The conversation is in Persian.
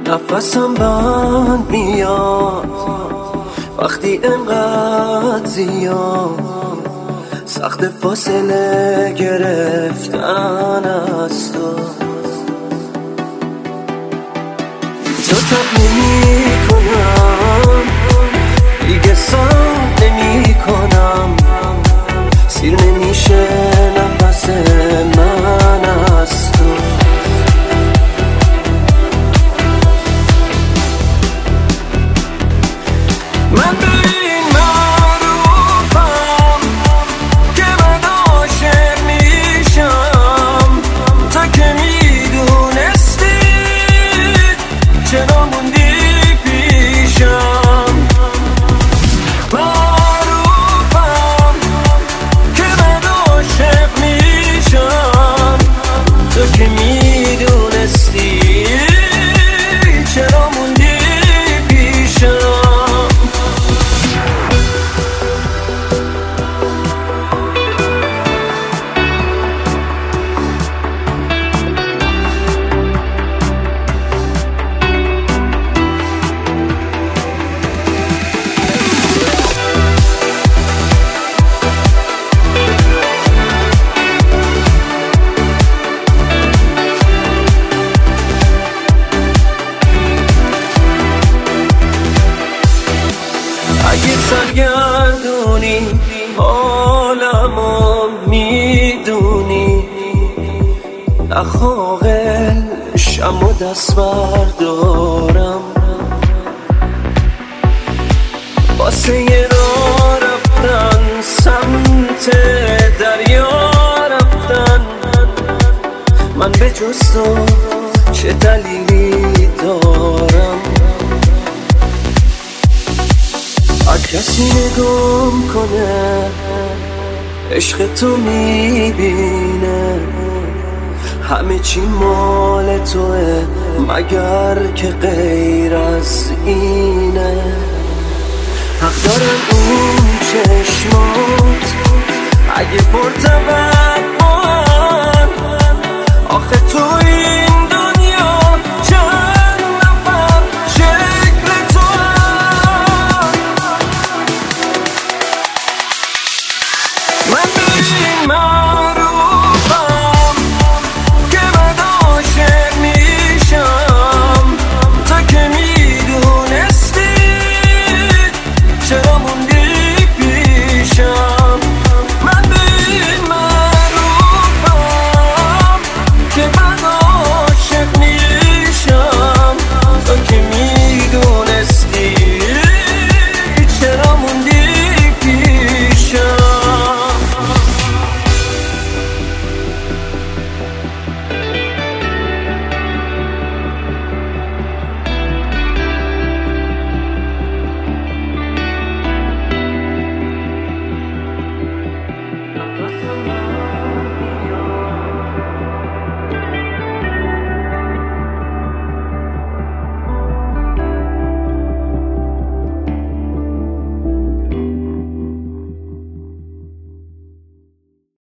نفسم بند میاد وقتی انقدر زیاد سخت فاصله گرفتن از تو تب نمی کنم دیگه سام نمی کنم سیر نمیشه نفس من از تو من به این معروفم که من عاشق میشم تا که میدونستی چرا موندی پیشم معروفم که من عاشق میشم تا که میدونستی چرا موندی پیشم اگه سرگردونی حالمو میدونی نخواقل شم و دست بردارم واسه یه راه رفتن سمت دریا رفتن من به جز تو چه دلیلی دارم هر کسی نگام کنه عشق تو میبینه همه چی مال توه مگر که غیر از اینه حق دارن اون چشمات اگه پرتوان آخه توی